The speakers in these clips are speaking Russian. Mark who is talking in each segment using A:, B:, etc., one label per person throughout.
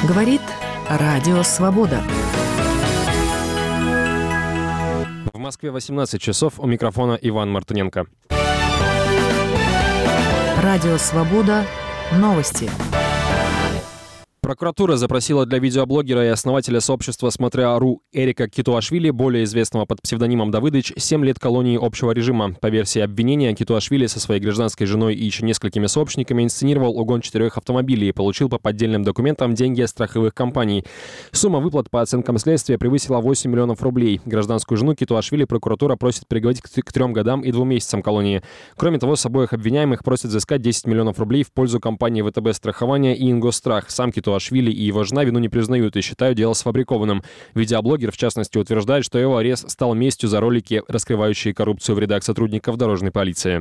A: Говорит Радио Свобода.
B: В Москве 18 часов. У микрофона Иван Мартыненко.
A: Радио Свобода. Новости.
B: Прокуратура запросила для видеоблогера и основателя сообщества «Смотря.ру» Эрика Китуашвили, более известного под псевдонимом Давидыч, 7 лет колонии общего режима. По версии обвинения, Китуашвили со своей гражданской женой и еще несколькими сообщниками инсценировал угон 4 автомобилей и получил по поддельным документам деньги от страховых компаний. Сумма выплат, по оценкам следствия, превысила 8 миллионов рублей. Гражданскую жену Китуашвили прокуратура просит приговорить к 3 годам и 2 месяцам колонии. Кроме того, с обоих обвиняемых просят взыскать 10 миллионов рублей в пользу компании ВТБ страхования и Ингосстрах. Сам Китуашвили и его жена вину не признают и считают дело сфабрикованным. Видеоблогер, в частности, утверждает, что его арест стал местью за ролики, раскрывающие коррупцию в рядах сотрудников дорожной полиции.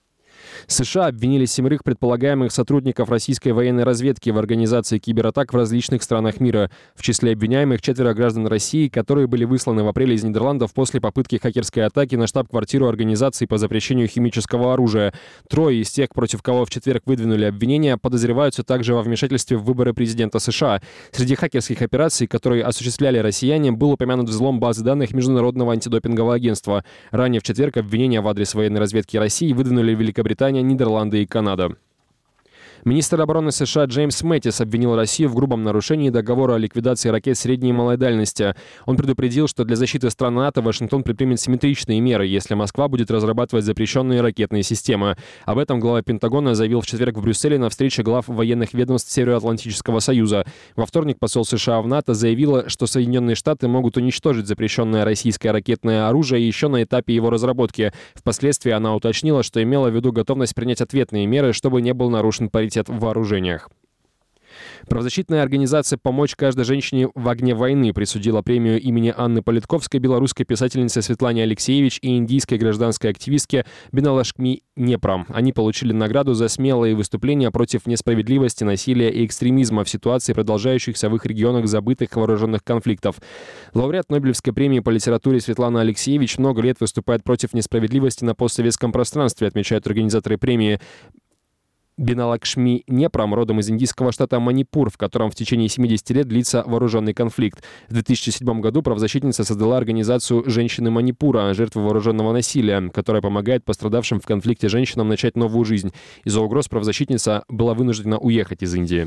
B: США обвинили 7 предполагаемых сотрудников российской военной разведки в организации кибератак в различных странах мира. В числе обвиняемых 4 граждан России, которые были высланы в апреле из Нидерландов после попытки хакерской атаки на штаб-квартиру организации по запрещению химического оружия. 3 из тех, против кого в четверг выдвинули обвинения, подозреваются также во вмешательстве в выборы президента США. Среди хакерских операций, которые осуществляли россияне, был упомянут взлом базы данных Международного антидопингового агентства. Ранее в четверг обвинения в адрес военной разведки России выдвинули Великобритания, Нидерланды и Канада. Министр обороны США Джеймс Мэттис обвинил Россию в грубом нарушении договора о ликвидации ракет средней и малой дальности. Он предупредил, что для защиты стран НАТО Вашингтон предпримет симметричные меры, если Москва будет разрабатывать запрещенные ракетные системы. Об этом глава Пентагона заявил в четверг в Брюсселе на встрече глав военных ведомств Североатлантического союза. Во вторник посол США в НАТО заявила, что Соединенные Штаты могут уничтожить запрещенное российское ракетное оружие еще на этапе его разработки. Впоследствии она уточнила, что имела в виду готовность принять ответные меры, чтобы не был нарушен паритет в вооружениях. Правозащитная организация «Помочь каждой женщине в огне войны» присудила премию имени Анны Политковской белорусской писательнице Светлане Алексеевич и индийской гражданской активистке Бинала-Лакшми Непрам. Они получили награду за смелые выступления против несправедливости, насилия и экстремизма в ситуации продолжающихся в их регионах забытых вооруженных конфликтов. Лауреат Нобелевской премии по литературе Светлана Алексеевич много лет выступает против несправедливости на постсоветском пространстве, отмечают организаторы премии. Бинала-Лакшми Непрам родом из индийского штата Манипур, в котором в течение 70 лет длится вооруженный конфликт. В 2007 году правозащитница создала организацию «Женщины Манипура», жертвы вооруженного насилия, которая помогает пострадавшим в конфликте женщинам начать новую жизнь. Из-за угроз правозащитница была вынуждена уехать из Индии.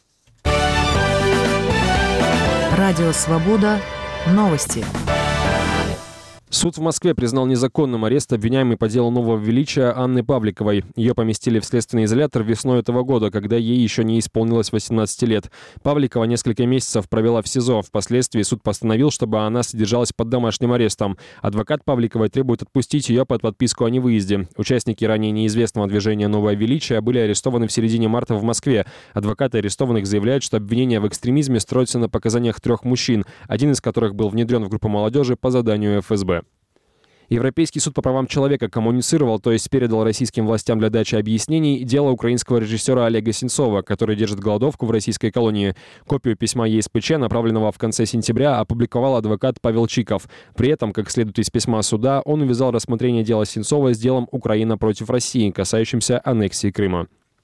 A: Радио Свобода. Новости.
B: Суд в Москве признал незаконным арест обвиняемой по делу нового величия Анны Павликовой. Ее поместили в следственный изолятор весной этого года, когда ей еще не исполнилось 18 лет. Павликова несколько месяцев провела в СИЗО. Впоследствии суд постановил, чтобы она содержалась под домашним арестом. Адвокат Павликовой требует отпустить ее под подписку о невыезде. Участники ранее неизвестного движения «Новое величие» были арестованы в середине марта в Москве. Адвокаты арестованных заявляют, что обвинения в экстремизме строятся на показаниях 3 мужчин, один из которых был внедрен в группу молодежи по заданию ФСБ. Европейский суд по правам человека коммуницировал, то есть передал российским властям для дачи объяснений дело украинского режиссера Олега Сенцова, который держит голодовку в российской колонии. Копию письма ЕСПЧ, направленного в конце сентября, опубликовал адвокат Павел Чиков. При этом, как следует из письма суда, он увязал рассмотрение дела Сенцова с делом «Украина против России», касающимся аннексии Крыма.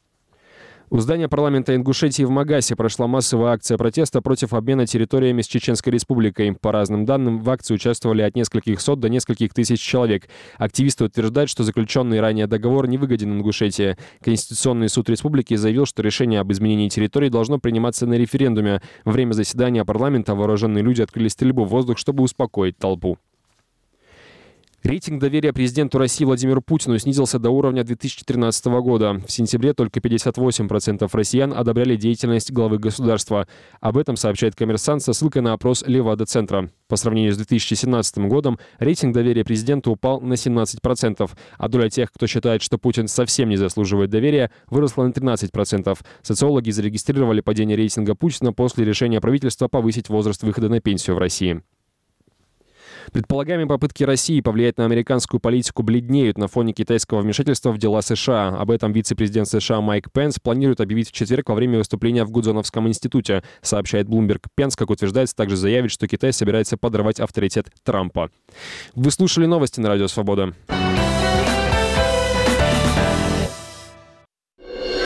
B: У здания парламента Ингушетии в Магасе прошла массовая акция протеста против обмена территориями с Чеченской Республикой. По разным данным, в акции участвовали от нескольких сот до нескольких тысяч человек. Активисты утверждают, что заключенный ранее договор не выгоден Ингушетии. Конституционный суд республики заявил, что решение об изменении территории должно приниматься на референдуме. Во время заседания парламента вооруженные люди открыли стрельбу в воздух, чтобы успокоить толпу. Рейтинг доверия президенту России Владимиру Путину снизился до уровня 2013 года. В сентябре только 58% россиян одобряли деятельность главы государства. Об этом сообщает «Коммерсант» со ссылкой на опрос Левада-центра. По сравнению с 2017 годом рейтинг доверия президенту упал на 17%, а доля тех, кто считает, что Путин совсем не заслуживает доверия, выросла на 13%. Социологи зарегистрировали падение рейтинга Путина после решения правительства повысить возраст выхода на пенсию в России. Предполагаемые попытки России повлиять на американскую политику бледнеют на фоне китайского вмешательства в дела США. Об этом вице-президент США Майк Пенс планирует объявить в четверг во время выступления в Гудзоновском институте, сообщает Bloomberg. Пенс, как утверждается, также заявит, что Китай собирается подорвать авторитет Трампа. Вы слушали новости на Радио Свобода.